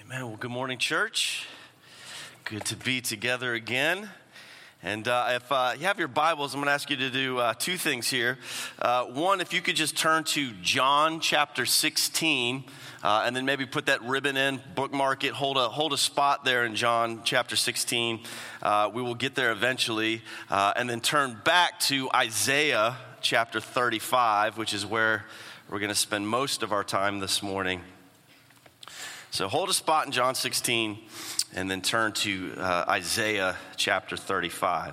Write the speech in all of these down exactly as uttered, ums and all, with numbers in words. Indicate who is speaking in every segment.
Speaker 1: Amen. Well, good morning, church. Good to be together again. And uh, if uh, you have your Bibles, I'm going to ask you to do uh, two things here. Uh, one, if you could just turn to John chapter sixteen, uh, and then maybe put that ribbon in, bookmark it, hold a hold a spot there in John chapter sixteen. Uh, we will get there eventually, uh, and then turn back to Isaiah chapter thirty-five, which is where we're going to spend most of our time this morning. So hold a spot in John sixteen and then turn to uh, Isaiah chapter thirty-five.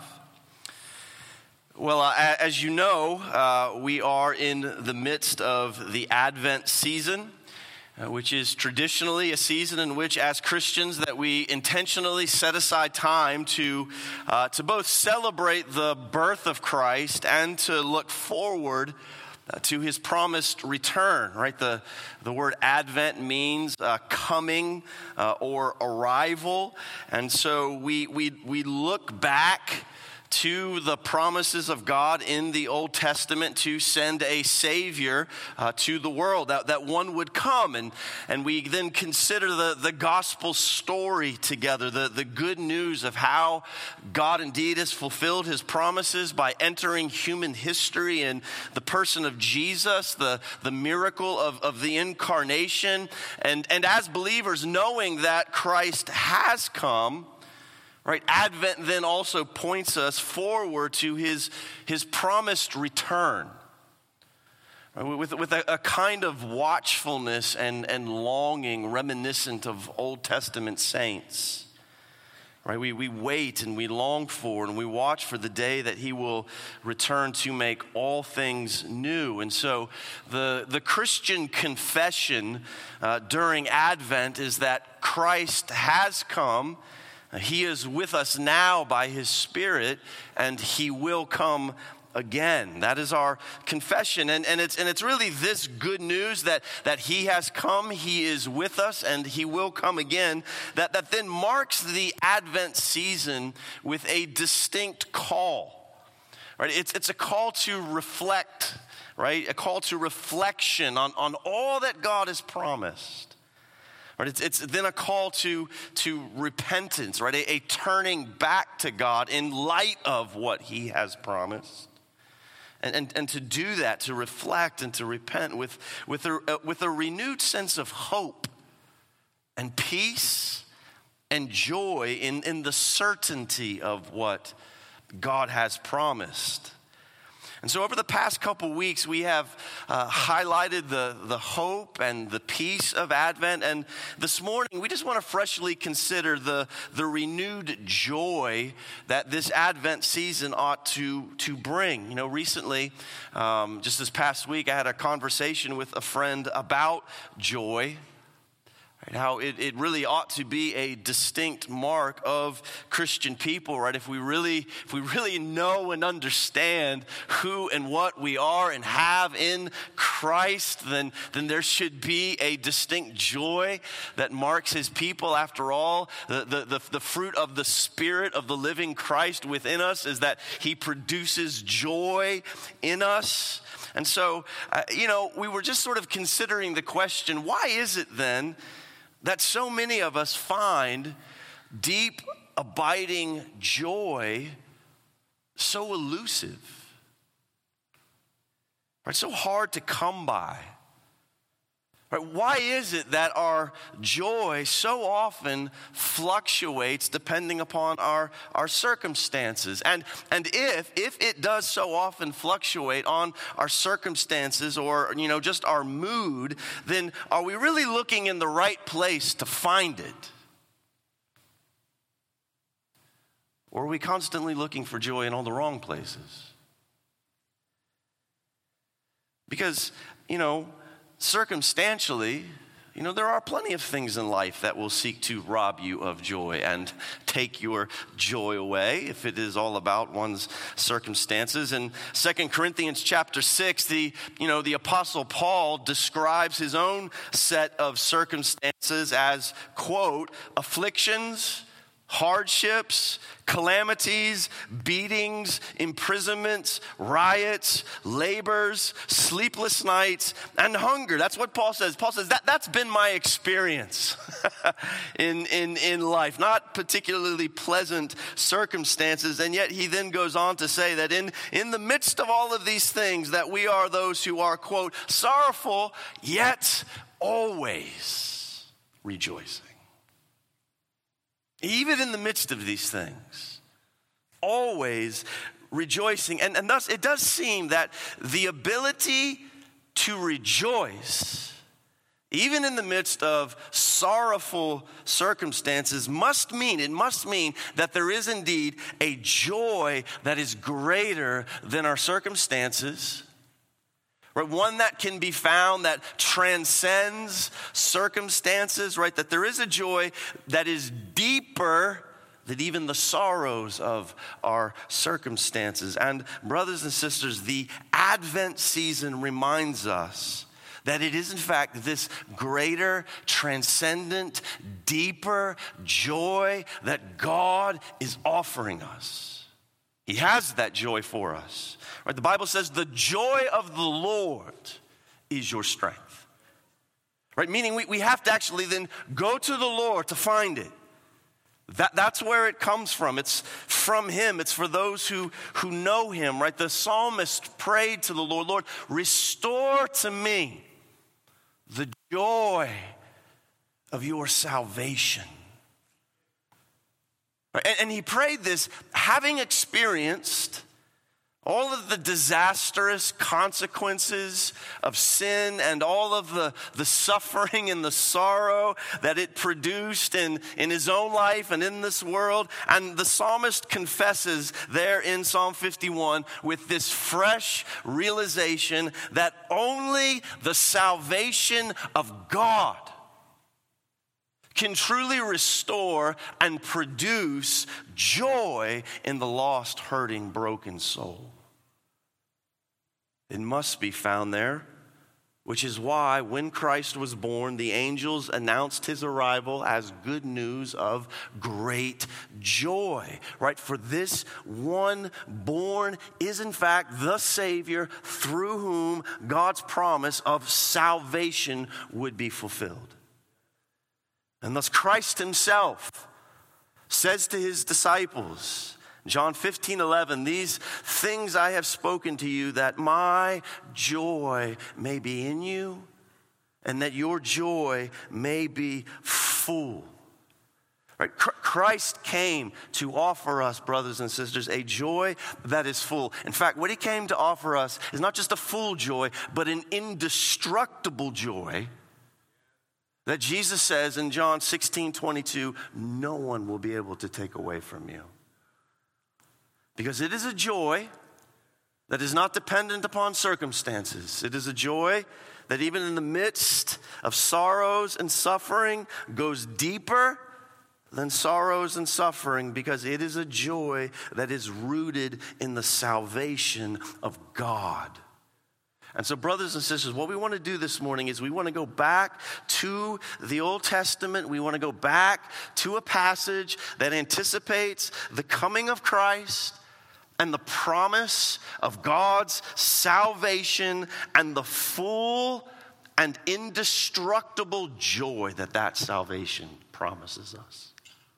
Speaker 1: Well, uh, as you know, uh, we are in the midst of the Advent season, uh, which is traditionally a season in which, as Christians, that we intentionally set aside time to uh, to both celebrate the birth of Christ and to look forward Uh, to his promised return, right? The, the word Advent means uh, coming uh, or arrival. And so we, we, we look back to the promises of God in the Old Testament to send a Savior uh, to the world, that, that one would come. And, and we then consider the, the gospel story together, the, the good news of how God indeed has fulfilled his promises by entering human history in the person of Jesus, the, the miracle of, of the incarnation. And, and as believers, knowing that Christ has come, right, Advent then also points us forward to his, his promised return, right, with, with a, a kind of watchfulness and, and longing reminiscent of Old Testament saints. Right, we, we wait and we long for and we watch for the day that he will return to make all things new. And so the, the Christian confession uh, during Advent is that Christ has come. He is with us now by his Spirit, and he will come again. That is our confession. And, and, it's, and it's really this good news that, that he has come, he is with us, and he will come again, that, that then marks the Advent season with a distinct call. Right? It's, it's a call to reflect, right? A call to reflection on, on all that God has promised. Right, it's, it's then a call to, to repentance, right? A, a turning back to God in light of what he has promised. And, and, and to do that, to reflect and to repent with, with, a, with a renewed sense of hope and peace and joy in, in the certainty of what God has promised. And so over the past couple weeks, we have uh, highlighted the, the hope and the peace of Advent. And this morning, we just want to freshly consider the, the renewed joy that this Advent season ought to, to bring. You know, recently, um, just this past week, I had a conversation with a friend about joy. How it, it really ought to be a distinct mark of Christian people, right? If we really, if we really know and understand who and what we are and have in Christ, then, then there should be a distinct joy that marks his people. After all, the, the, the, the fruit of the Spirit of the living Christ within us is that he produces joy in us. And so, uh, you know, we were just sort of considering the question, why is it then that so many of us find deep, abiding joy so elusive, right? So hard to come by. Right? Why is it that our joy so often fluctuates depending upon our, our circumstances? And, and if, if it does so often fluctuate on our circumstances or, you know, just our mood, then are we really looking in the right place to find it? Or are we constantly looking for joy in all the wrong places? Because, you know, circumstantially, you know, there are plenty of things in life that will seek to rob you of joy and take your joy away if it is all about one's circumstances. In Second Corinthians chapter six, the, you know, the Apostle Paul describes his own set of circumstances as, quote, afflictions, hardships, calamities, beatings, imprisonments, riots, labors, sleepless nights, and hunger. That's what Paul says. Paul says that that's been my experience in, in, in life. Not particularly pleasant circumstances. And yet he then goes on to say that in, in the midst of all of these things that we are those who are, quote, sorrowful, yet always rejoicing. Even in the midst of these things, always rejoicing. And, and thus it does seem that the ability to rejoice, even in the midst of sorrowful circumstances, must mean, it must mean that there is indeed a joy that is greater than our circumstances. Right, one that can be found that transcends circumstances, right? That there is a joy that is deeper than even the sorrows of our circumstances. And brothers and sisters, the Advent season reminds us that it is in fact this greater, transcendent, deeper joy that God is offering us. He has that joy for us. Right? The Bible says the joy of the Lord is your strength. Right? Meaning we, we have to actually then go to the Lord to find it. That, that's where it comes from. It's from him. It's for those who, who know him. Right? The psalmist prayed to the Lord, Lord, restore to me the joy of your salvation. And, and he prayed this having experienced all of the disastrous consequences of sin and all of the, the suffering and the sorrow that it produced in, in his own life and in this world. And the psalmist confesses there in Psalm fifty-one with this fresh realization that only the salvation of God can truly restore and produce joy in the lost, hurting, broken soul. It must be found there, which is why when Christ was born, the angels announced his arrival as good news of great joy, right? For this one born is in fact the Savior through whom God's promise of salvation would be fulfilled. And thus Christ himself says to his disciples, John fifteen eleven, these things I have spoken to you that my joy may be in you and that your joy may be full. Right? Christ came to offer us, brothers and sisters, a joy that is full. In fact, what he came to offer us is not just a full joy, but an indestructible joy that Jesus says in John sixteen twenty-two, no one will be able to take away from you. Because it is a joy that is not dependent upon circumstances. It is a joy that even in the midst of sorrows and suffering goes deeper than sorrows and suffering, because it is a joy that is rooted in the salvation of God. And so, brothers and sisters, what we want to do this morning is we want to go back to the Old Testament. We want to go back to a passage that anticipates the coming of Christ and the promise of God's salvation and the full and indestructible joy that that salvation promises us.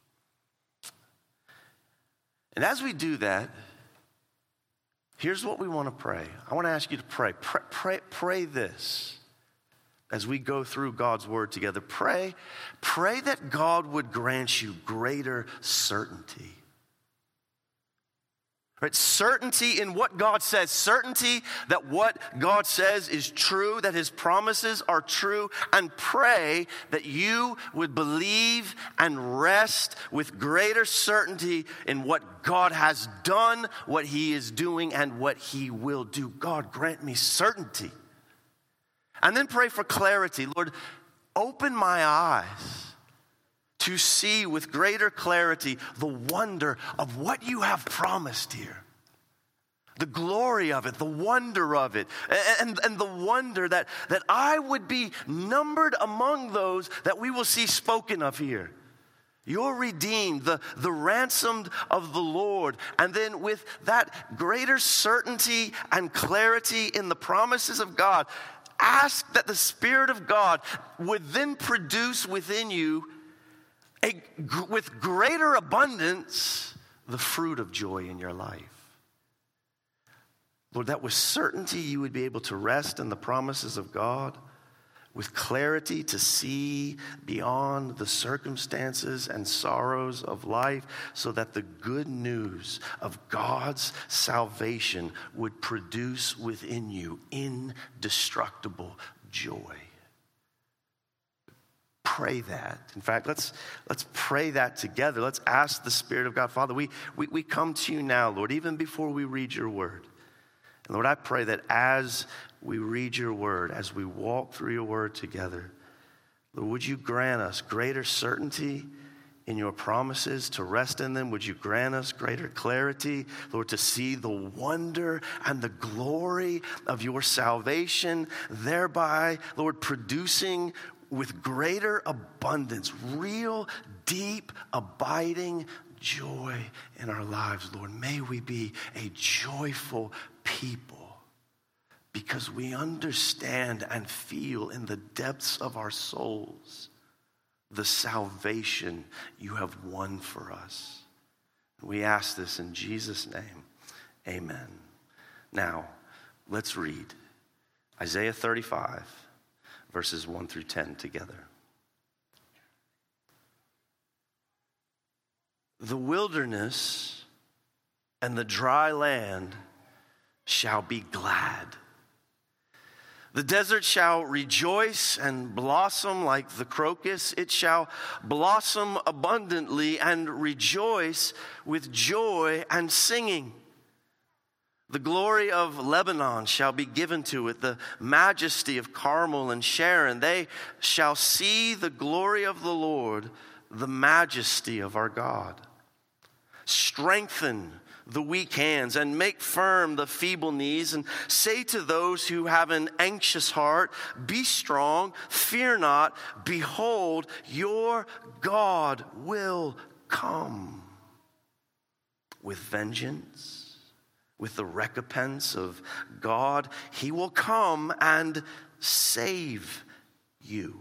Speaker 1: And as we do that, here's what we want to pray. I want to ask you to pray. Pray, pray, pray this as we go through God's word together. Pray, pray that God would grant you greater certainty. Right? Certainty in what God says. Certainty that what God says is true, that his promises are true. And pray that you would believe and rest with greater certainty in what God has done, what he is doing, and what he will do. God, grant me certainty. And then pray for clarity. Lord, open my eyes to see with greater clarity the wonder of what you have promised here. The glory of it, the wonder of it, and, and the wonder that, that I would be numbered among those that we will see spoken of here. You're redeemed, the, the ransomed of the Lord. And then with that greater certainty and clarity in the promises of God, ask that the Spirit of God would then produce within you, a, with greater abundance, the fruit of joy in your life. Lord, that with certainty you would be able to rest in the promises of God, with clarity to see beyond the circumstances and sorrows of life, so that the good news of God's salvation would produce within you indestructible joy. Pray that. In fact, let's let's pray that together. Let's ask the Spirit of God. Father, we, we, we come to you now, Lord, even before we read your word. And Lord, I pray that as we read your word, as we walk through your word together, Lord, would you grant us greater certainty in your promises, to rest in them? Would you grant us greater clarity, Lord, to see the wonder and the glory of your salvation, thereby, Lord, producing with greater abundance, real, deep, abiding joy in our lives, Lord. May we be a joyful people, because we understand and feel in the depths of our souls the salvation you have won for us. We ask this in Jesus' name. Amen. Now, let's read Isaiah thirty-five, verses one through ten together. The wilderness and the dry land shall be glad. The desert shall rejoice and blossom like the crocus. It shall blossom abundantly and rejoice with joy and singing. The glory of Lebanon shall be given to it, the majesty of Carmel and Sharon. They shall see the glory of the Lord, the majesty of our God. Strengthen the weak hands and make firm the feeble knees, and say to those who have an anxious heart, be strong, fear not, behold, your God will come with vengeance, with the recompense of God. He will come and save you.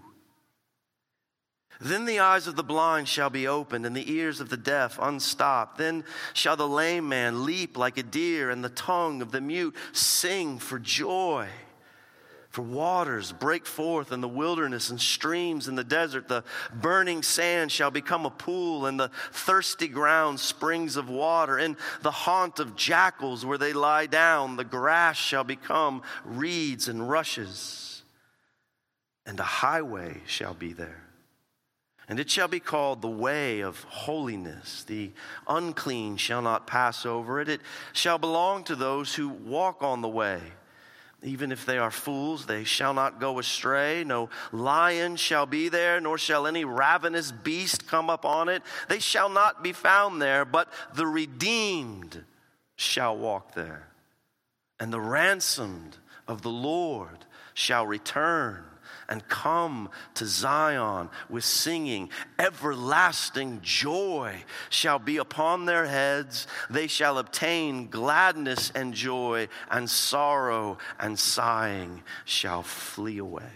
Speaker 1: Then the eyes of the blind shall be opened, and the ears of the deaf unstopped. Then shall the lame man leap like a deer, and the tongue of the mute sing for joy. For waters break forth in the wilderness, and streams in the desert. The burning sand shall become a pool, and the thirsty ground springs of water. In the haunt of jackals where they lie down, the grass shall become reeds and rushes, and a highway shall be there. And it shall be called the way of holiness. The unclean shall not pass over it. It shall belong to those who walk on the way. Even if they are fools, they shall not go astray. No lion shall be there, nor shall any ravenous beast come up on it. They shall not be found there, but the redeemed shall walk there. And the ransomed of the Lord shall return and come to Zion with singing. Everlasting joy shall be upon their heads. They shall obtain gladness and joy, and sorrow and sighing shall flee away.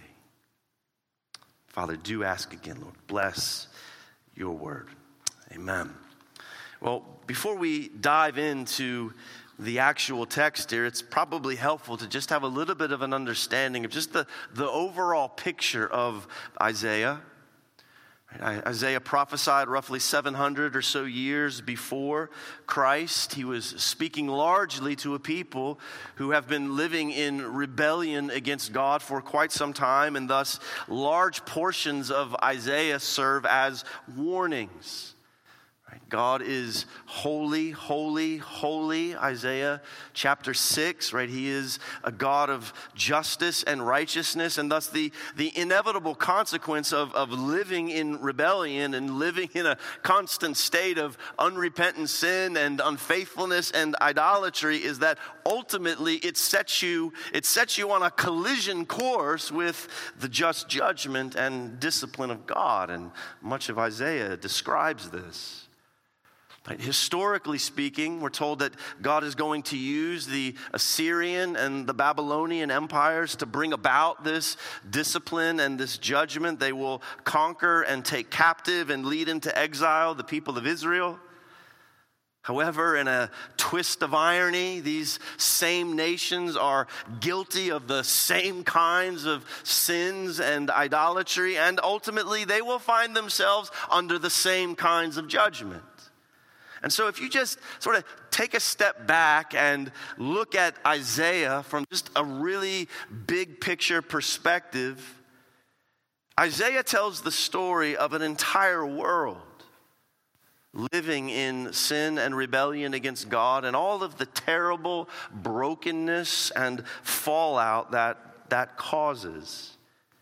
Speaker 1: Father, do ask again, Lord. Bless your word. Amen. Well, before we dive into the actual text here, it's probably helpful to just have a little bit of an understanding of just the, the overall picture of Isaiah. Isaiah prophesied roughly seven hundred or so years before Christ. He was speaking largely to a people who have been living in rebellion against God for quite some time, and thus large portions of Isaiah serve as warnings. God is holy, holy, holy, Isaiah chapter six, right? He is a God of justice and righteousness, and thus the, the inevitable consequence of, of living in rebellion and living in a constant state of unrepentant sin and unfaithfulness and idolatry is that ultimately it sets you, it sets you on a collision course with the just judgment and discipline of God, and much of Isaiah describes this. Right. Historically speaking, we're told that God is going to use the Assyrian and the Babylonian empires to bring about this discipline and this judgment. They will conquer and take captive and lead into exile the people of Israel. However, in a twist of irony, these same nations are guilty of the same kinds of sins and idolatry, and ultimately they will find themselves under the same kinds of judgment. And so if you just sort of take a step back and look at Isaiah from just a really big picture perspective, Isaiah tells the story of an entire world living in sin and rebellion against God and all of the terrible brokenness and fallout that that causes.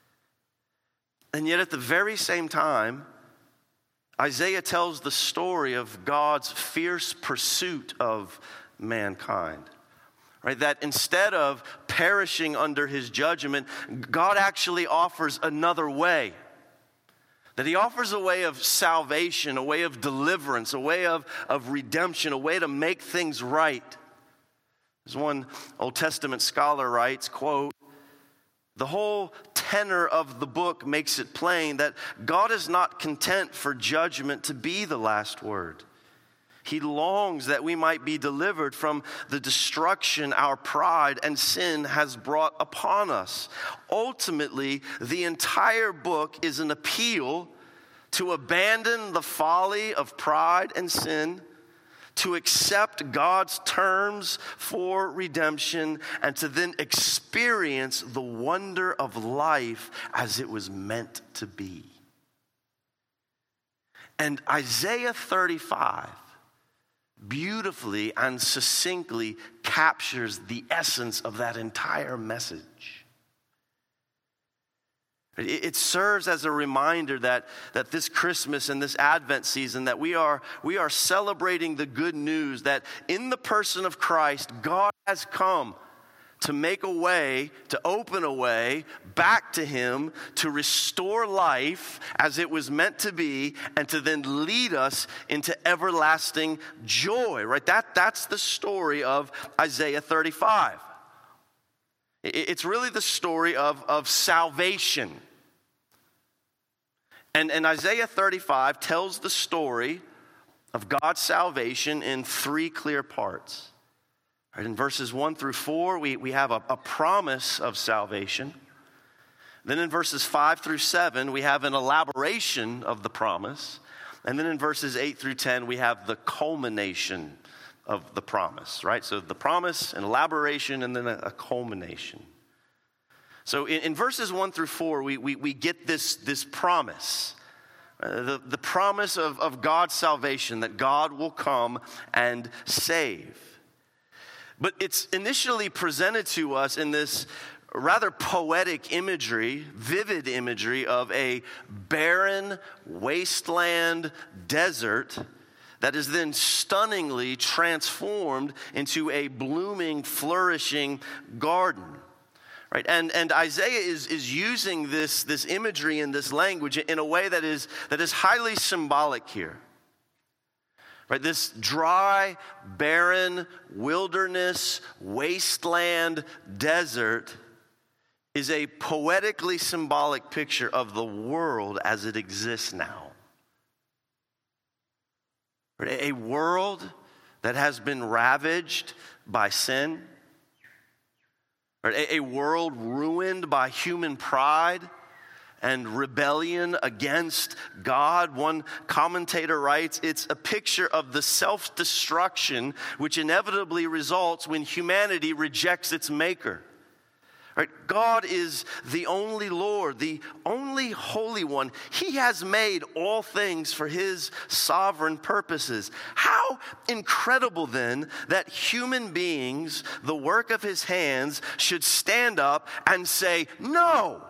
Speaker 1: And yet at the very same time, Isaiah tells the story of God's fierce pursuit of mankind, right? That instead of perishing under his judgment, God actually offers another way. That he offers a way of salvation, a way of deliverance, a way of, of redemption, a way to make things right. As one Old Testament scholar writes, quote, "The whole tenor of the book makes it plain that God is not content for judgment to be the last word. He longs that we might be delivered from the destruction our pride and sin has brought upon us. Ultimately, the entire book is an appeal to abandon the folly of pride and sin, to accept God's terms for redemption, and to then experience the wonder of life as it was meant to be." And Isaiah thirty-five beautifully and succinctly captures the essence of that entire message. It serves as a reminder that, that this Christmas and this Advent season that we are, we are celebrating the good news that in the person of Christ, God has come to make a way, to open a way back to him, to restore life as it was meant to be, and to then lead us into everlasting joy, right? That, that's the story of Isaiah thirty-five. It's really the story of, of salvation. And, and Isaiah thirty-five tells the story of God's salvation in three clear parts. Right, in verses one through four, we, we have a, a promise of salvation. Then in verses five through seven, we have an elaboration of the promise. And then in verses eight through ten, we have the culmination of the promise, right? So the promise, an elaboration, and then a, a culmination. So in, in verses one through four, we, we, we get this, this promise, uh, the, the promise of, of God's salvation, that God will come and save. But it's initially presented to us in this rather poetic imagery, vivid imagery of a barren wasteland desert that is then stunningly transformed into a blooming, flourishing garden. Right, and, and Isaiah is, is using this, this imagery and this language in a way that is, that is highly symbolic here. Right, this dry, barren, wilderness, wasteland, desert is a poetically symbolic picture of the world as it exists now. Right, a world that has been ravaged by sin. A world ruined by human pride and rebellion against God. One commentator writes, it's a picture of the self-destruction which inevitably results when humanity rejects its maker. Right? God is the only Lord, the only Holy One. He has made all things for his sovereign purposes. How incredible then that human beings, the work of his hands, should stand up and say, no.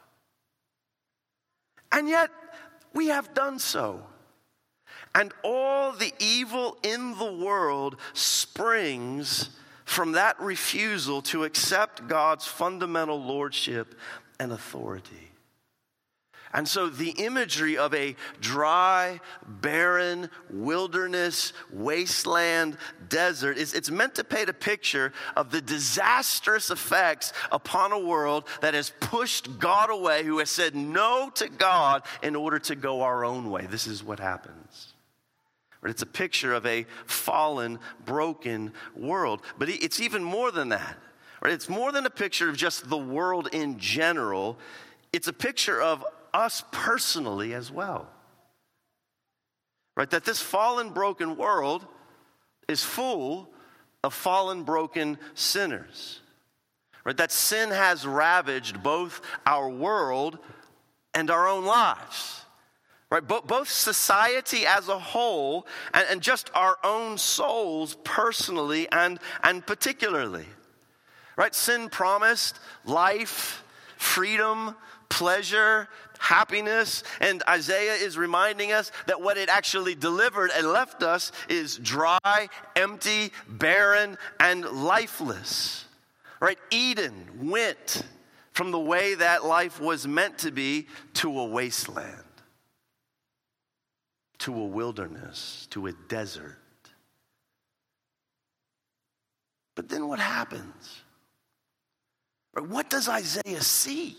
Speaker 1: And yet we have done so. And all the evil in the world springs from that refusal to accept God's fundamental lordship and authority. And so the imagery of a dry, barren, wilderness, wasteland, desert, is it's meant to paint a picture of the disastrous effects upon a world that has pushed God away, who has said no to God in order to go our own way. This is what happens. It's a picture of a fallen, broken world. But it's even more than that. Right? It's more than a picture of just the world in general. It's a picture of us personally as well. Right? That this fallen, broken world is full of fallen, broken sinners. Right? That sin has ravaged both our world and our own lives. Right, both society as a whole and, and just our own souls personally and, and particularly. Right, sin promised life, freedom, pleasure, happiness, and Isaiah is reminding us that what it actually delivered and left us is dry, empty, barren, and lifeless. Right, Eden went from the way that life was meant to be to a wasteland, to a wilderness, to a desert. But then what happens? What does Isaiah see?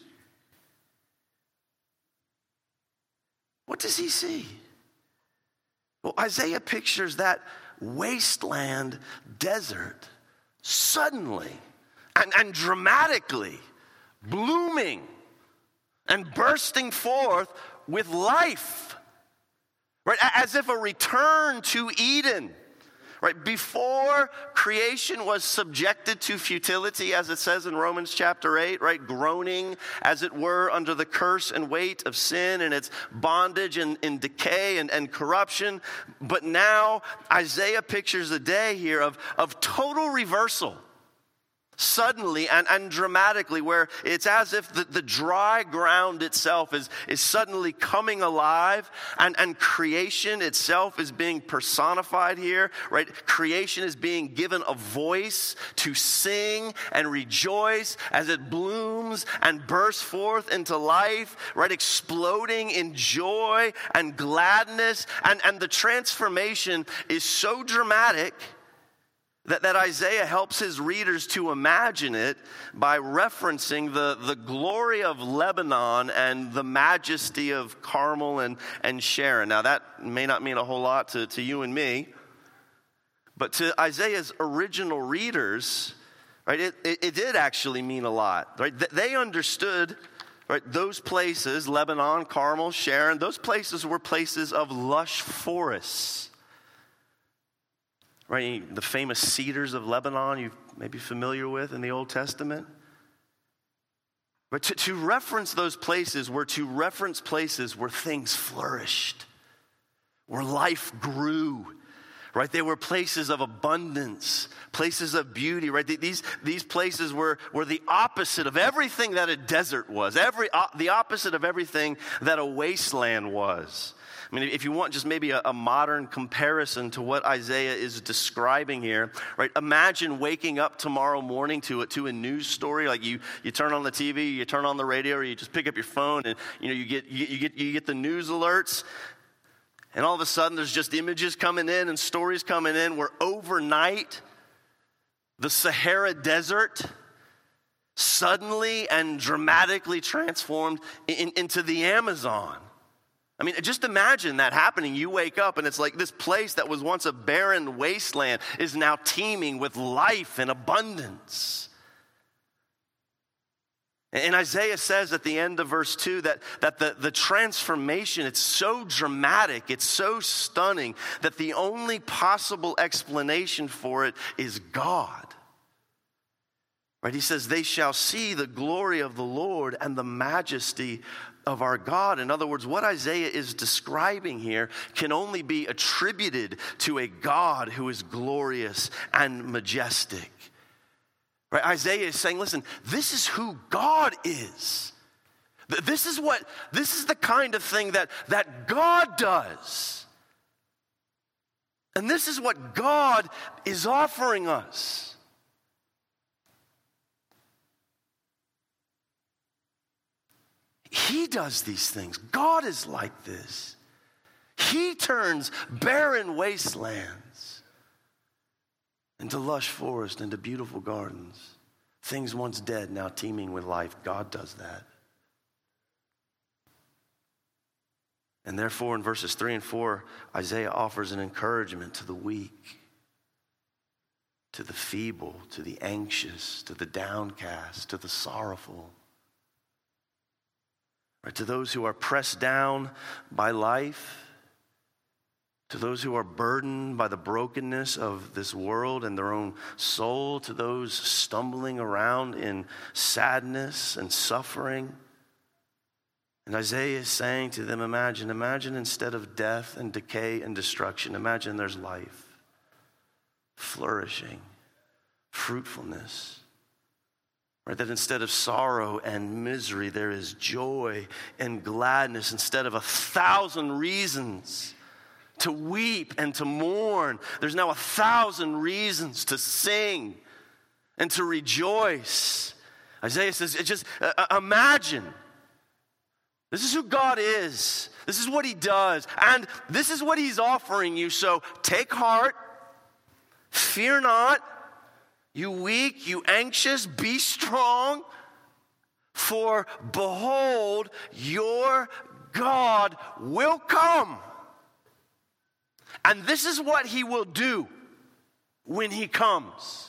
Speaker 1: What does he see? Well, Isaiah pictures that wasteland desert suddenly and, and dramatically blooming and bursting forth with life. Right, as if a return to Eden. Right, before creation was subjected to futility, as it says in Romans chapter eight, right, groaning, as it were, under the curse and weight of sin and its bondage and, and decay and, and corruption. But now Isaiah pictures a day here of, of total reversal. Suddenly and, and dramatically, where it's as if the, the dry ground itself is, is suddenly coming alive, and, and creation itself is being personified here, right? Creation is being given a voice to sing and rejoice as it blooms and bursts forth into life, right? Exploding in joy and gladness, and, and the transformation is so dramatic That, that Isaiah helps his readers to imagine it by referencing the, the glory of Lebanon and the majesty of Carmel and, and Sharon. Now, that may not mean a whole lot to, to you and me, but to Isaiah's original readers, right, it, it, it did actually mean a lot. Right? They understood, right, those places, Lebanon, Carmel, Sharon, those places were places of lush forests. Right, the famous cedars of Lebanon you may be familiar with in the Old Testament. But to, to reference those places were to reference places where things flourished, where life grew. Right, they were places of abundance, places of beauty. Right, these these places were were the opposite of everything that a desert was. Every uh, the opposite of everything that a wasteland was. I mean, if you want just maybe a, a modern comparison to what Isaiah is describing here, right? Imagine waking up tomorrow morning to a, to a news story. Like you, you turn on the T V, you turn on the radio, or you just pick up your phone, and you know you get you, you get you get the news alerts, and all of a sudden there's just images coming in and stories coming in where overnight the Sahara Desert suddenly and dramatically transformed in, into the Amazon. I mean, just imagine that happening. You wake up and it's like this place that was once a barren wasteland is now teeming with life and abundance. And Isaiah says at the end of verse two that, that the, the transformation, it's so dramatic, it's so stunning, that the only possible explanation for it is God. Right? He says, they shall see the glory of the Lord and the majesty of our God. In other words, what Isaiah is describing here can only be attributed to a God who is glorious and majestic. Right? Isaiah is saying, listen, this is who God is. This is what, this is the kind of thing that, that God does. And this is what God is offering us. He does these things. God is like this. He turns barren wastelands into lush forest, into beautiful gardens. Things once dead, now teeming with life. God does that. And therefore, in verses three and four, Isaiah offers an encouragement to the weak, to the feeble, to the anxious, to the downcast, to the sorrowful. Right, to those who are pressed down by life, to those who are burdened by the brokenness of this world and their own soul, to those stumbling around in sadness and suffering. And Isaiah is saying to them, imagine, imagine instead of death and decay and destruction, imagine there's life, flourishing, fruitfulness. Right, that instead of sorrow and misery, there is joy and gladness. Instead of a thousand reasons to weep and to mourn, there's now a thousand reasons to sing and to rejoice. Isaiah says, just uh, imagine. This is who God is. This is what he does. And this is what he's offering you. So take heart, fear not. You weak, you anxious, be strong, for behold, your God will come. And this is what he will do when he comes.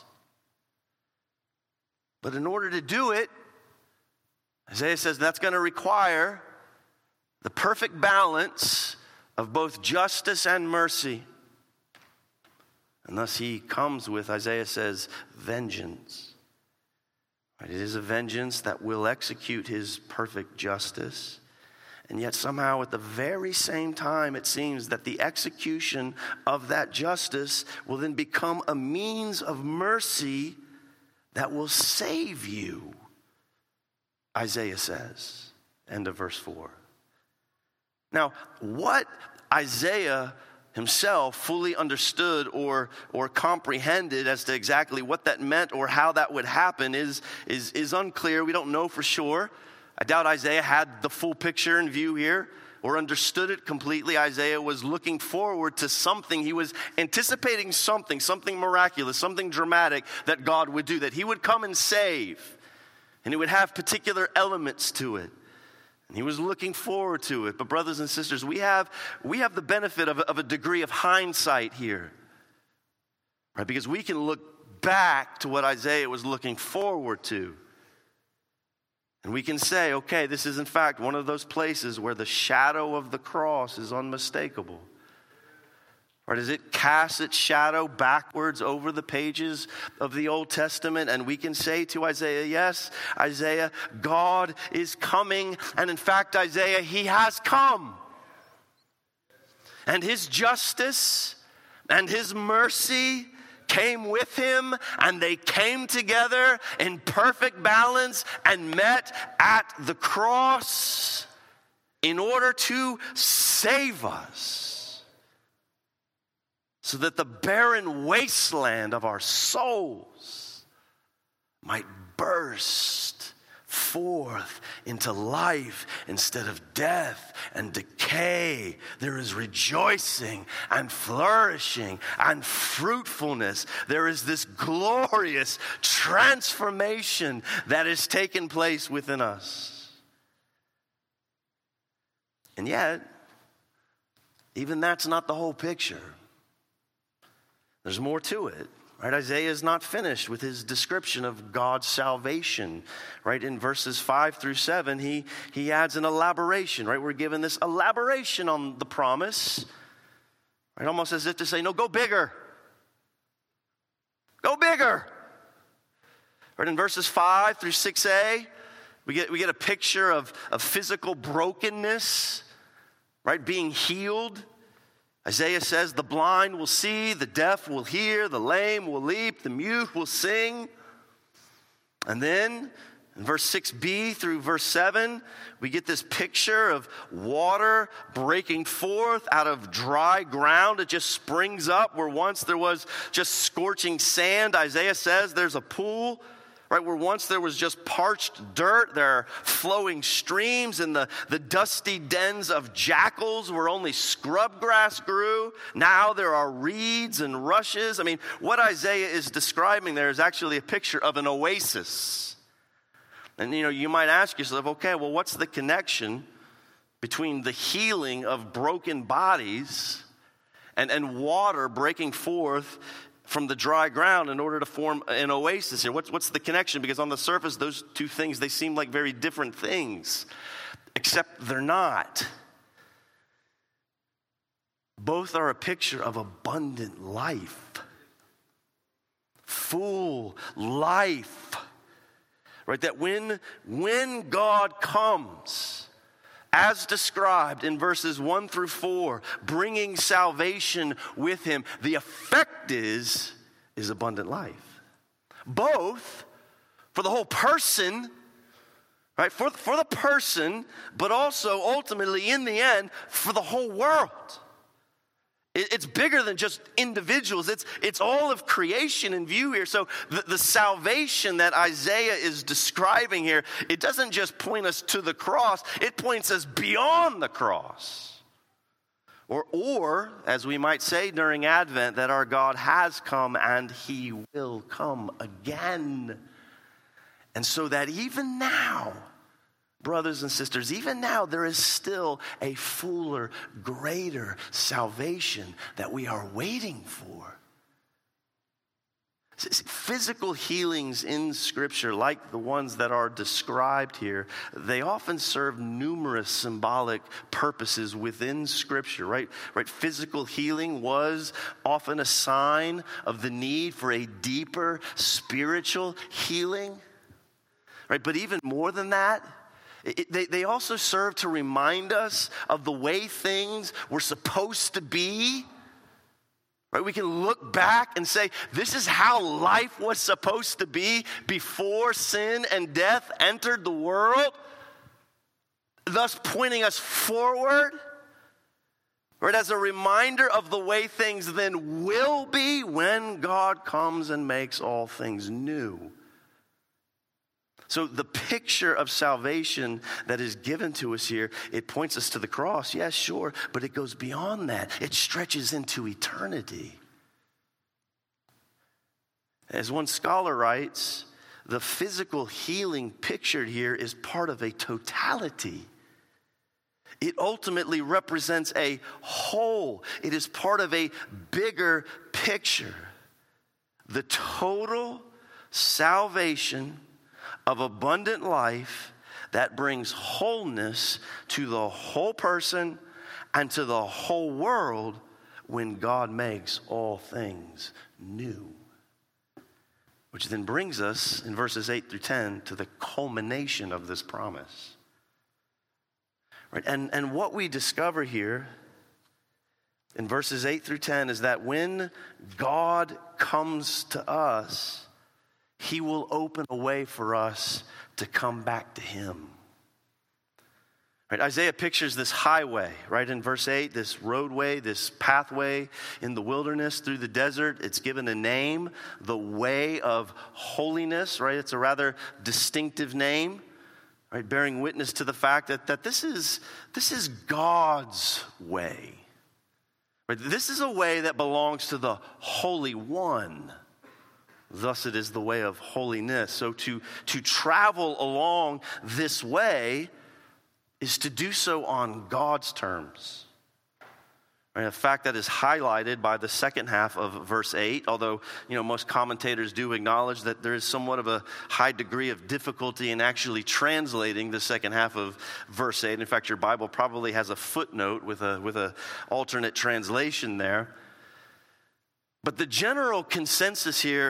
Speaker 1: But in order to do it, Isaiah says that's going to require the perfect balance of both justice and mercy. And thus he comes with, Isaiah says, vengeance. Right? It is a vengeance that will execute his perfect justice. And yet somehow at the very same time, it seems that the execution of that justice will then become a means of mercy that will save you, Isaiah says. End of verse four. Now, what Isaiah himself fully understood or or comprehended as to exactly what that meant or how that would happen is, is, is unclear. We don't know for sure. I doubt Isaiah had the full picture in view here or understood it completely. Isaiah was looking forward to something. He was anticipating something, something miraculous, something dramatic that God would do, that he would come and save. And it would have particular elements to it. And he was looking forward to it. But brothers and sisters, we have, we have the benefit of, of a degree of hindsight here. Right? Because we can look back to what Isaiah was looking forward to. And we can say, okay, this is in fact one of those places where the shadow of the cross is unmistakable. Right? As it casts its shadow backwards over the pages of the Old Testament, and we can say to Isaiah, yes, Isaiah, God is coming. And in fact, Isaiah, he has come. And his justice and his mercy came with him, and they came together in perfect balance and met at the cross in order to save us. So that the barren wasteland of our souls might burst forth into life instead of death and decay. There is rejoicing and flourishing and fruitfulness. There is this glorious transformation that has taken place within us. And yet, even that's not the whole picture. There's more to it, right? Isaiah is not finished with his description of God's salvation, right? In verses five through seven, he, he adds an elaboration, right? We're given this elaboration on the promise, right? Almost as if to say, no, go bigger. Go bigger. Right, in verses five through six a, we get, we get a picture of, of physical brokenness, right, being healed. Isaiah says the blind will see, the deaf will hear, the lame will leap, the mute will sing. And then in verse six b through verse seven, we get this picture of water breaking forth out of dry ground. It just springs up where once there was just scorching sand. Isaiah says there's a pool, right, where once there was just parched dirt. There are flowing streams in the, the dusty dens of jackals where only scrub grass grew. Now there are reeds and rushes. I mean, what Isaiah is describing there is actually a picture of an oasis. And, you know, you might ask yourself, okay, well, what's the connection between the healing of broken bodies and, and water breaking forth from the dry ground in order to form an oasis here? What's, what's the connection? Because on the surface, those two things, they seem like very different things, except they're not. Both are a picture of abundant life, full life. Right, that when, when God comes, as described in verses one through four, bringing salvation with him, the effect is, is abundant life. Both for the whole person, right, for, for the person, but also ultimately in the end, for the whole world. It's bigger than just individuals. It's, it's all of creation in view here. So the, the salvation that Isaiah is describing here, it doesn't just point us to the cross. It points us beyond the cross. Or, or, as we might say during Advent, that our God has come and he will come again. And so that even now, brothers and sisters, even now there is still a fuller, greater salvation that we are waiting for. Physical healings in Scripture, like the ones that are described here, they often serve numerous symbolic purposes within Scripture, right? Right? Physical healing was often a sign of the need for a deeper spiritual healing, right? But even more than that, It, they, they also serve to remind us of the way things were supposed to be. Right? We can look back and say, this is how life was supposed to be before sin and death entered the world, thus pointing us forward, right, as a reminder of the way things then will be when God comes and makes all things new. So the picture of salvation that is given to us here, it points us to the cross, yes, sure, but it goes beyond that. It stretches into eternity. As one scholar writes, the physical healing pictured here is part of a totality. It ultimately represents a whole. It is part of a bigger picture. The total salvation of abundant life that brings wholeness to the whole person and to the whole world when God makes all things new. Which then brings us in verses eight through ten to the culmination of this promise. Right? And, and what we discover here in verses eight through ten is that when God comes to us, he will open a way for us to come back to him. Right? Isaiah pictures this highway, right, in verse eight, this roadway, this pathway in the wilderness through the desert. It's given a name, the way of holiness, right? It's a rather distinctive name, right, bearing witness to the fact that, that this is, this is God's way. Right? This is a way that belongs to the Holy One. Thus it is the way of holiness. So to, to travel along this way is to do so on God's terms. Right? A fact that is highlighted by the second half of verse eight, although you know most commentators do acknowledge that there is somewhat of a high degree of difficulty in actually translating the second half of verse eight. In fact, your Bible probably has a footnote with a with a alternate translation there. But the general consensus here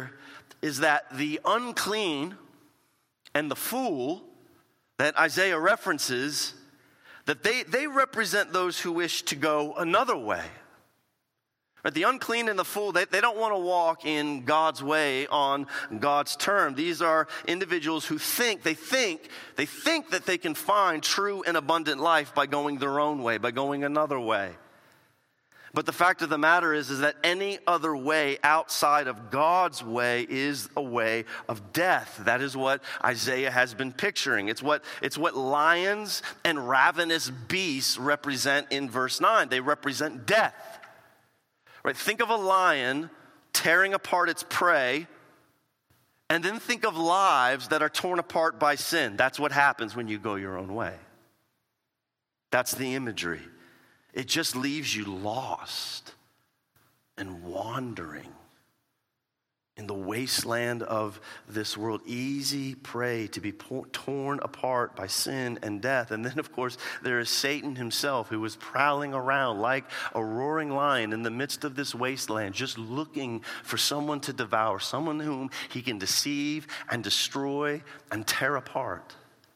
Speaker 1: is that the unclean and the fool that Isaiah references, that they, they represent those who wish to go another way. Right? The unclean and the fool, they, they don't want to walk in God's way on God's term. These are individuals who think, they think, they think that they can find true and abundant life by going their own way, by going another way. But the fact of the matter is, is that any other way outside of God's way is a way of death. That is what Isaiah has been picturing. It's what, it's what lions and ravenous beasts represent in verse nine. They represent death. Right? Think of a lion tearing apart its prey, and then think of lives that are torn apart by sin. That's what happens when you go your own way. That's the imagery. It just leaves you lost and wandering in the wasteland of this world. Easy prey to be torn apart by sin and death. And then, of course, there is Satan himself, who is prowling around like a roaring lion in the midst of this wasteland, just looking for someone to devour, someone whom he can deceive and destroy and tear apart.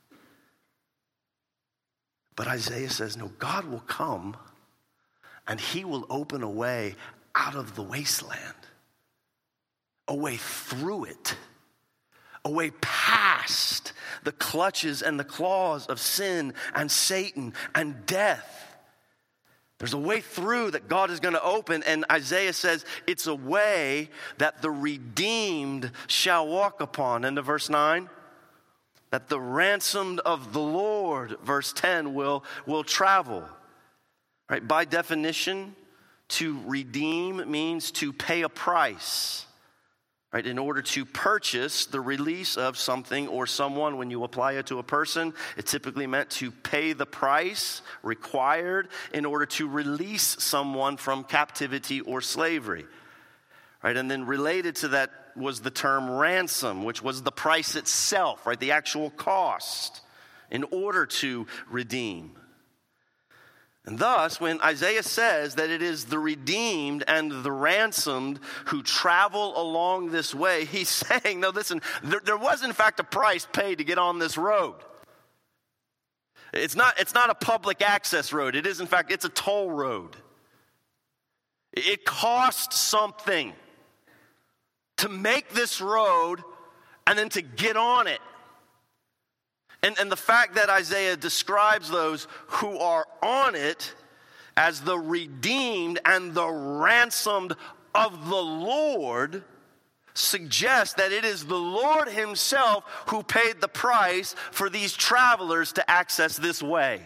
Speaker 1: But Isaiah says, no, God will come and he will open a way out of the wasteland, a way through it, a way past the clutches and the claws of sin and Satan and death. There's a way through that God is going to open, and Isaiah says it's a way that the redeemed shall walk upon. Into verse nine. That the ransomed of the Lord, verse ten, will, will travel. Right? By definition, to redeem means to pay a price. Right? In order to purchase the release of something or someone, when you apply it to a person, it typically meant to pay the price required in order to release someone from captivity or slavery. Right? And then related to that was the term ransom, which was the price itself, right? The actual cost in order to redeem. And thus, when Isaiah says that it is the redeemed and the ransomed who travel along this way, he's saying, no, listen, there, there was in fact a price paid to get on this road. It's not, it's not a public access road. It is, in fact, it's a toll road. It costs something to make this road and then to get on it. And, and the fact that Isaiah describes those who are on it as the redeemed and the ransomed of the Lord suggests that it is the Lord himself who paid the price for these travelers to access this way.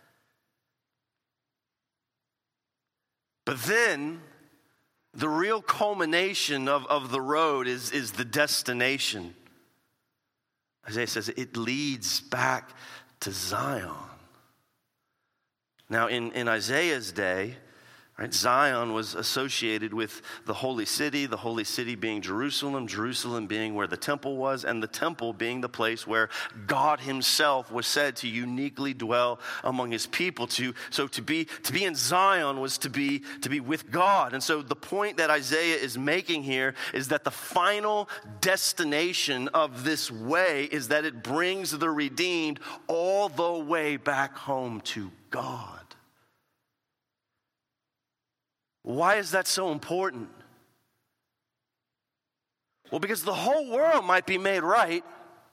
Speaker 1: But then the real culmination of, of the road is, is the destination. Isaiah says it leads back to Zion. Now, in, in Isaiah's day, right, Zion was associated with the holy city, the holy city being Jerusalem, Jerusalem being where the temple was, and the temple being the place where God himself was said to uniquely dwell among his people. To, so to be, to be in Zion was to be, to be with God. And so the point that Isaiah is making here is that the final destination of this way is that it brings the redeemed all the way back home to God. Why is that so important? Well, because the whole world might be made right.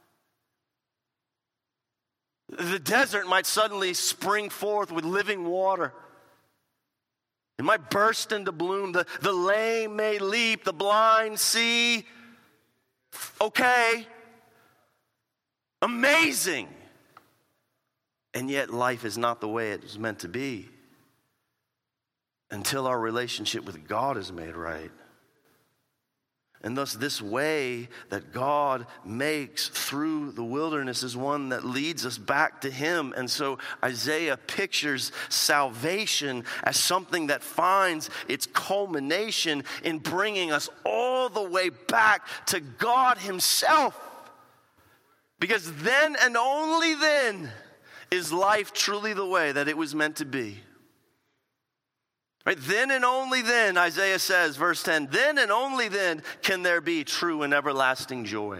Speaker 1: The desert might suddenly spring forth with living water. It might burst into bloom. The, the lame may leap, the blind see. Okay. Amazing. And yet life is not the way it was meant to be until our relationship with God is made right. And thus this way that God makes through the wilderness is one that leads us back to him. And so Isaiah pictures salvation as something that finds its culmination in bringing us all the way back to God himself. Because then and only then is life truly the way that it was meant to be. Right? Then and only then, Isaiah says, verse ten, then and only then can there be true and everlasting joy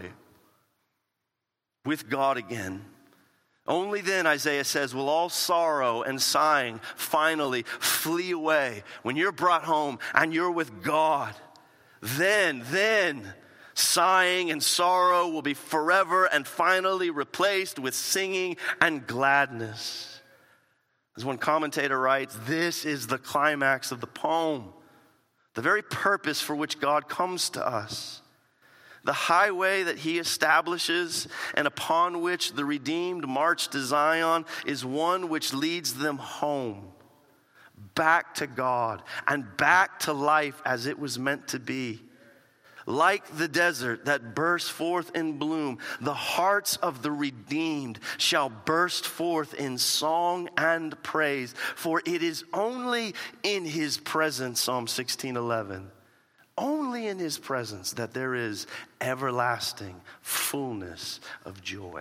Speaker 1: with God again. Only then, Isaiah says, will all sorrow and sighing finally flee away. When you're brought home and you're with God, then, then sighing and sorrow will be forever and finally replaced with singing and gladness. As one commentator writes, this is the climax of the poem, the very purpose for which God comes to us. The highway that he establishes and upon which the redeemed march to Zion is one which leads them home, back to God and back to life as it was meant to be. Like the desert that bursts forth in bloom, the hearts of the redeemed shall burst forth in song and praise, for it is only in his presence, Psalm sixteen eleven, only in his presence that there is everlasting fullness of joy.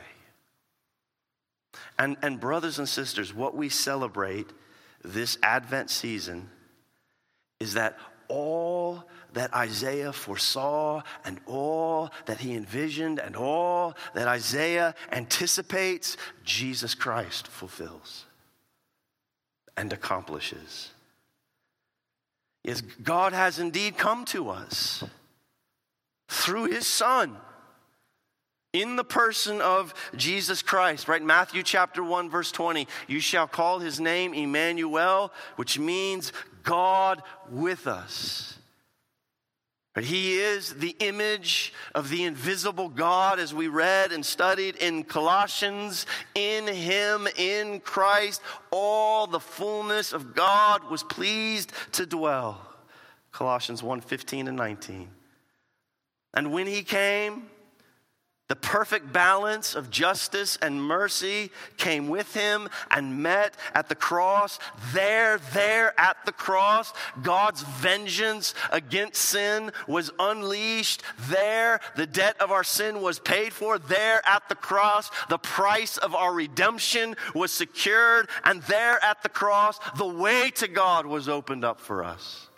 Speaker 1: And, and brothers and sisters, what we celebrate this Advent season is that all that Isaiah foresaw and all that he envisioned and all that Isaiah anticipates, Jesus Christ fulfills and accomplishes. Yes, God has indeed come to us through his Son in the person of Jesus Christ, right? Matthew chapter one, verse twenty, you shall call his name Emmanuel, which means God with us. But he is the image of the invisible God, as we read and studied in Colossians. In him, in Christ, all the fullness of God was pleased to dwell. Colossians one, fifteen and nineteen. And when he came, the perfect balance of justice and mercy came with him and met at the cross. There, there at the cross, God's vengeance against sin was unleashed. There, the debt of our sin was paid for. There at the cross, the price of our redemption was secured. And there at the cross, the way to God was opened up for us.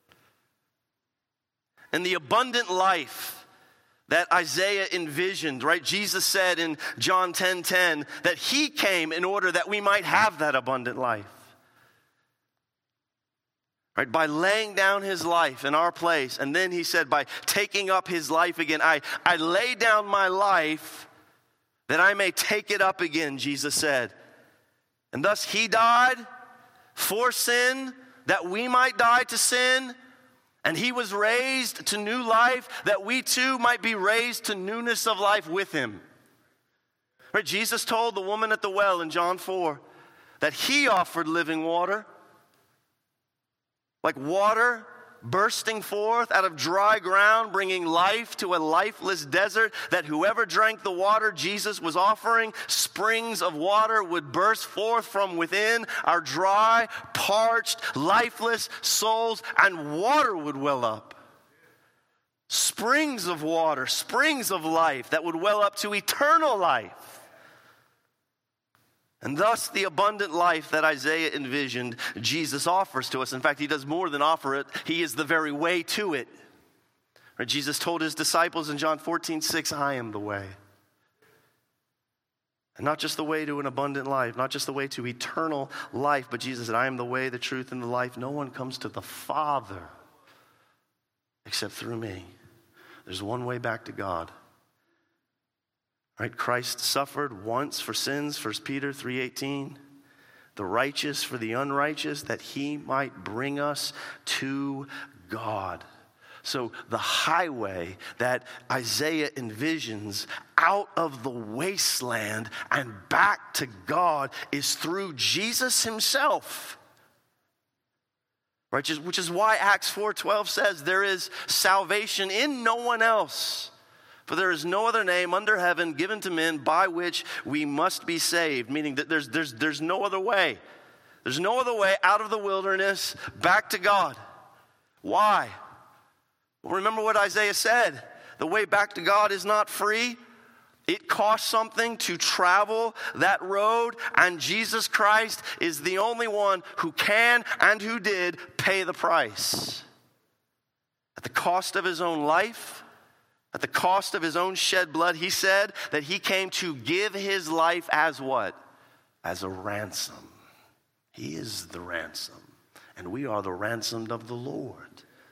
Speaker 1: And the abundant life that Isaiah envisioned, right? Jesus said in John ten ten that he came in order that we might have that abundant life. Right? By laying down his life in our place. And then he said by taking up his life again. I, I lay down my life that I may take it up again, Jesus said. And thus he died for sin, that we might die to sin. And he was raised to new life that we too might be raised to newness of life with him. Right? Jesus told the woman at the well in John four that he offered living water, like water bursting forth out of dry ground, bringing life to a lifeless desert, that whoever drank the water Jesus was offering, springs of water would burst forth from within our dry, parched, lifeless souls, and water would well up. Springs of water, springs of life that would well up to eternal life. And thus the abundant life that Isaiah envisioned, Jesus offers to us. In fact, he does more than offer it. He is the very way to it. Right? Jesus told his disciples in John fourteen six, I am the way. And not just the way to an abundant life, not just the way to eternal life, but Jesus said, I am the way, the truth, and the life. No one comes to the Father except through me. There's one way back to God. Right? Christ suffered once for sins, First Peter three eighteen, the righteous for the unrighteous, that he might bring us to God. So the highway that Isaiah envisions out of the wasteland and back to God is through Jesus himself. Right? Which is why Acts four twelve says there is salvation in no one else. For there is no other name under heaven given to men by which we must be saved. Meaning that there's, there's, there's no other way. There's no other way out of the wilderness back to God. Why? Well, remember what Isaiah said. The way back to God is not free. It costs something to travel that road. And Jesus Christ is the only one who can and who did pay pay the price. At the cost of his own life, at the cost of his own shed blood, he said that he came to give his life as what? As a ransom. He is the ransom, and we are the ransomed of the Lord.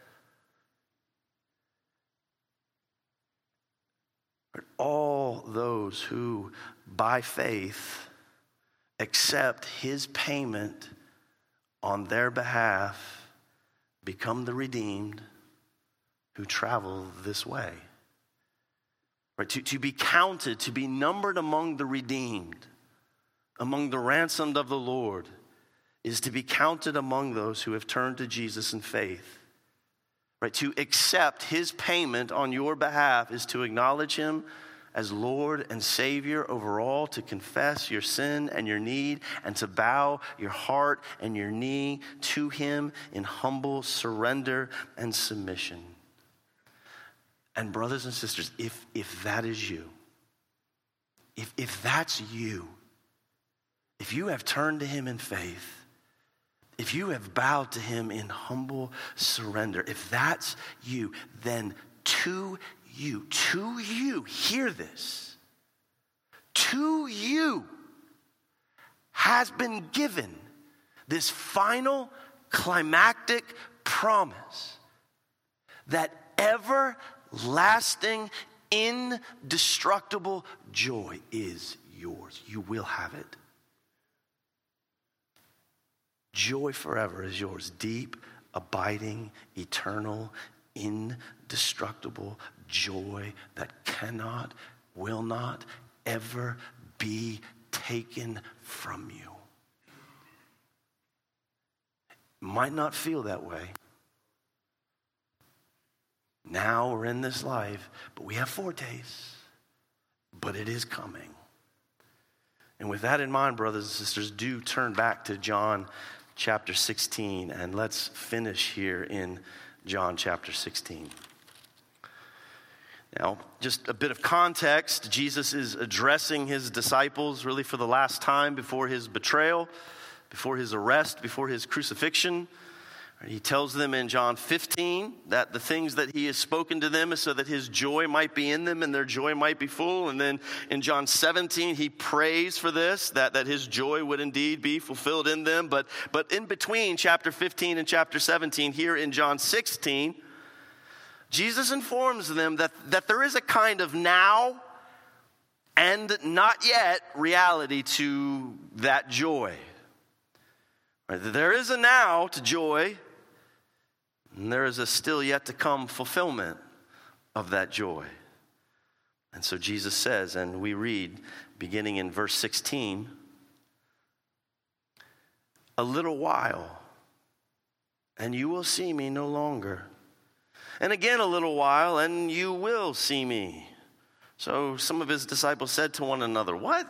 Speaker 1: But all those who, by faith, accept his payment on their behalf become the redeemed who travel this way. Right? To, to be counted, to be numbered among the redeemed, among the ransomed of the Lord, is to be counted among those who have turned to Jesus in faith. Right? To accept his payment on your behalf is to acknowledge him as Lord and Savior over all, to confess your sin and your need, and to bow your heart and your knee to him in humble surrender and submission. And brothers and sisters, if, if that is you, if, if that's you, if you have turned to him in faith, if you have bowed to him in humble surrender, if that's you, then to you, to you, hear this, to you has been given this final climactic promise that everlasting, indestructible joy is yours. You will have it. Joy forever is yours. Deep, abiding, eternal, indestructible joy that cannot, will not ever be taken from you. Might not feel that way now or in this life, but we have foretastes. But it is coming. And with that in mind, brothers and sisters, do turn back to John chapter sixteen, and let's finish here in John chapter sixteen. Now, just a bit of context. Jesus is addressing his disciples really for the last time before his betrayal, before his arrest, before his crucifixion. He tells them in John fifteen that the things that he has spoken to them is so that his joy might be in them and their joy might be full. And then in John seventeen, he prays for this, that, that his joy would indeed be fulfilled in them. But, but in between chapter fifteen and chapter seventeen, here in John sixteen, Jesus informs them that, that there is a kind of now and not yet reality to that joy. Right? There is a now to joy, and there is a still yet to come fulfillment of that joy. And so Jesus says, and we read beginning in verse sixteen, a little while, and you will see me no longer. And again a little while, and you will see me. So some of his disciples said to one another, what?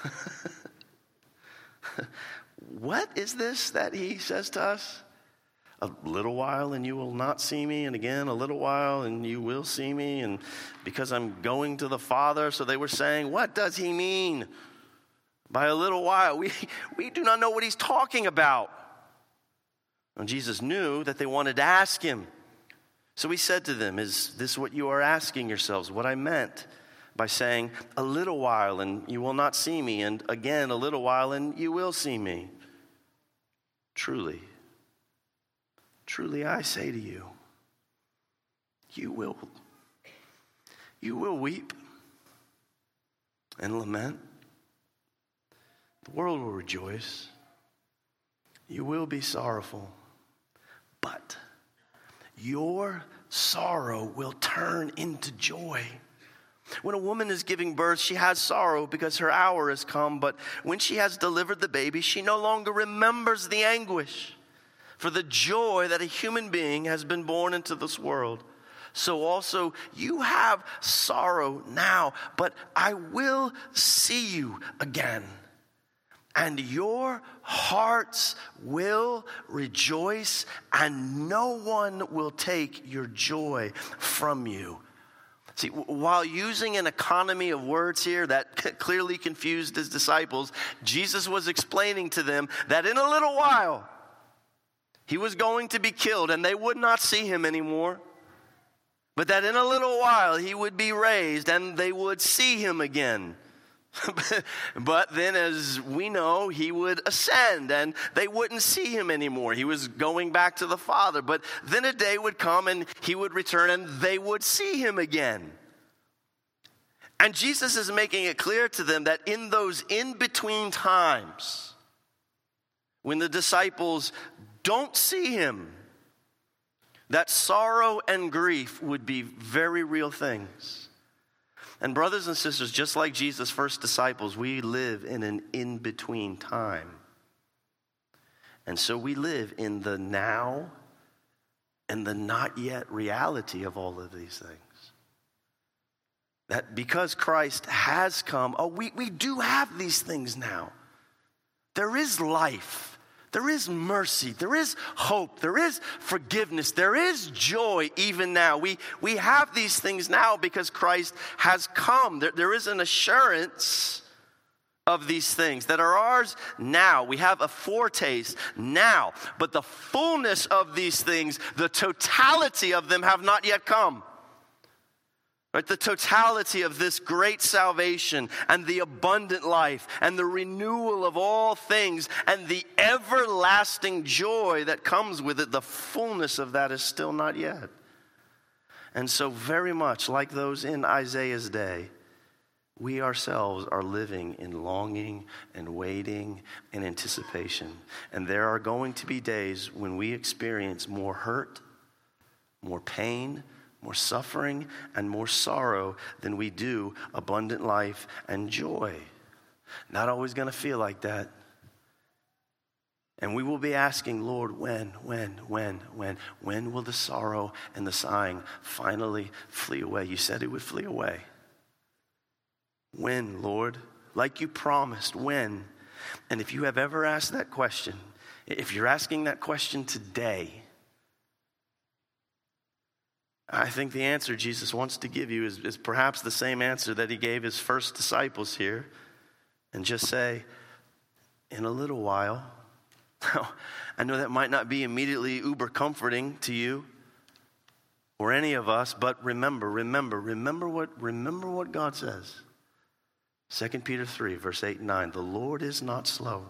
Speaker 1: What is this that he says to us? A little while and you will not see me, and again a little while and you will see me, and because I'm going to the Father. So they were saying, what does he mean by a little while? We, we do not know what he's talking about. And Jesus knew that they wanted to ask him. So he said to them, is this what you are asking yourselves? What I meant by saying, a little while and you will not see me, and again a little while and you will see me. Truly, truly I say to you, you will, you will weep and lament. The world will rejoice. You will be sorrowful, but your sorrow will turn into joy. When a woman is giving birth, she has sorrow because her hour has come. But when she has delivered the baby, she no longer remembers the anguish for the joy that a human being has been born into this world. So also you have sorrow now, but I will see you again. And your hearts will rejoice, and no one will take your joy from you. See, while using an economy of words here that clearly confused his disciples, Jesus was explaining to them that in a little while, He was going to be killed, and they would not see him anymore. But that in a little while he would be raised, and they would see him again. But then, as we know, he would ascend, and they wouldn't see him anymore. He was going back to the Father. But then a day would come, and he would return, and they would see him again. And Jesus is making it clear to them that in those in-between times, when the disciples don't see him, that sorrow and grief would be very real things. And brothers and sisters, just like Jesus' first disciples, we live in an in-between time. And so we live in the now and the not yet reality of all of these things. That because Christ has come, oh, we, we do have these things now. There is life. There is mercy, there is hope, there is forgiveness, there is joy even now. We, we have these things now because Christ has come. There, there is an assurance of these things that are ours now. We have a foretaste now, but the fullness of these things, the totality of them have not yet come. Right, the totality of this great salvation and the abundant life and the renewal of all things and the everlasting joy that comes with it, the fullness of that is still not yet. And so very much like those in Isaiah's day, we ourselves are living in longing and waiting and anticipation. And there are going to be days when we experience more hurt, more pain, more suffering and more sorrow than we do abundant life and joy. Not always going to feel like that. And we will be asking, Lord, when, when, when, when, when will the sorrow and the sighing finally flee away? You said it would flee away. When, Lord? Like you promised, when? And if you have ever asked that question, if you're asking that question today, I think the answer Jesus wants to give you is, is perhaps the same answer that he gave his first disciples here. And just say, in a little while. I know that might not be immediately uber comforting to you or any of us, but remember, remember, remember what, remember what God says. Second Peter three, verse eight and nine. The Lord is not slow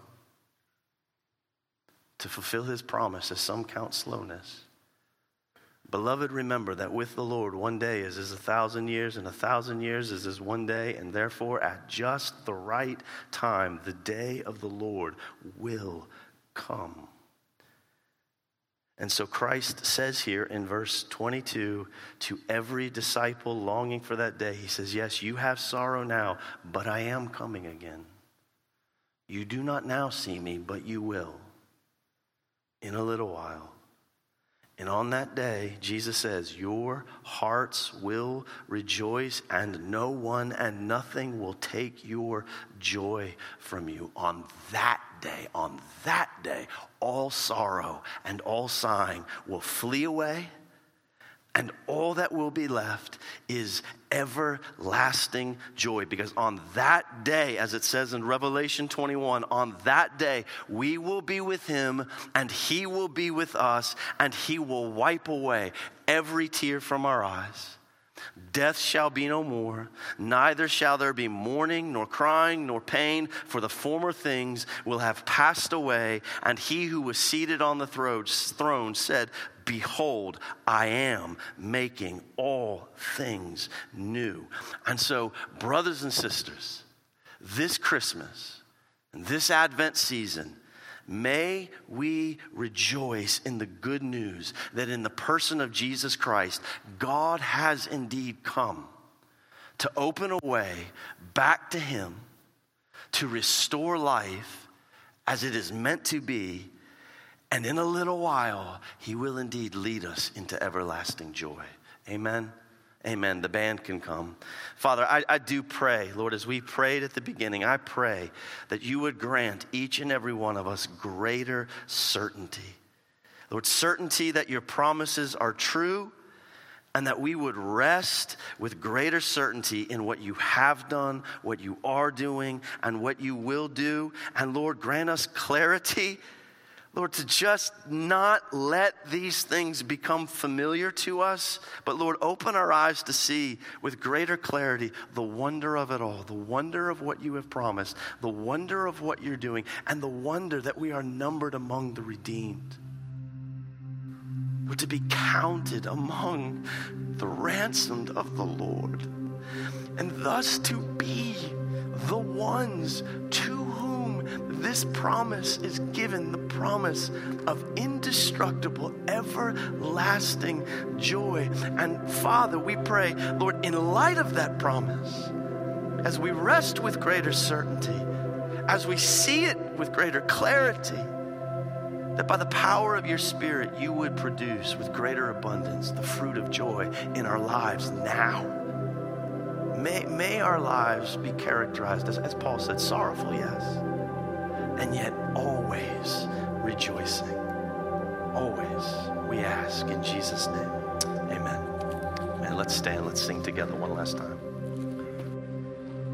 Speaker 1: to fulfill his promise, as some count slowness. Beloved, remember that with the Lord, one day is as a thousand years, and a thousand years is as one day, and therefore at just the right time, the day of the Lord will come. And so Christ says here in verse twenty-two, to every disciple longing for that day, he says, yes, you have sorrow now, but I am coming again. You do not now see me, but you will in a little while. And on that day, Jesus says, your hearts will rejoice, and no one and nothing will take your joy from you. On that day, on that day, all sorrow and all sighing will flee away, and all that will be left is everlasting joy. Because on that day, as it says in Revelation twenty-one, on that day, we will be with him, and he will be with us, and he will wipe away every tear from our eyes. Death shall be no more, neither shall there be mourning, nor crying, nor pain, for the former things will have passed away. And he who was seated on the throne said, behold, I am making all things new. And so, brothers and sisters, this Christmas, this Advent season, may we rejoice in the good news that in the person of Jesus Christ, God has indeed come to open a way back to him, to restore life as it is meant to be, and in a little while, he will indeed lead us into everlasting joy. Amen. Amen. The band can come. Father, I, I do pray, Lord, as we prayed at the beginning, I pray that you would grant each and every one of us greater certainty. Lord, certainty that your promises are true, and that we would rest with greater certainty in what you have done, what you are doing, and what you will do. And Lord, grant us clarity Lord, to just not let these things become familiar to us, but Lord, open our eyes to see with greater clarity the wonder of it all, the wonder of what you have promised, the wonder of what you're doing, and the wonder that we are numbered among the redeemed. Lord, to be counted among the ransomed of the Lord, and thus to be the ones to whom this promise is given, the promise of indestructible, everlasting joy. And Father, we pray, Lord, in light of that promise, as we rest with greater certainty, as we see it with greater clarity, that by the power of your Spirit, you would produce with greater abundance the fruit of joy in our lives now. May, may our lives be characterized, as, as Paul said, sorrowful, yes, and yet always rejoicing. Always, we ask in Jesus' name. Amen. And let's stand, let's sing together one last time.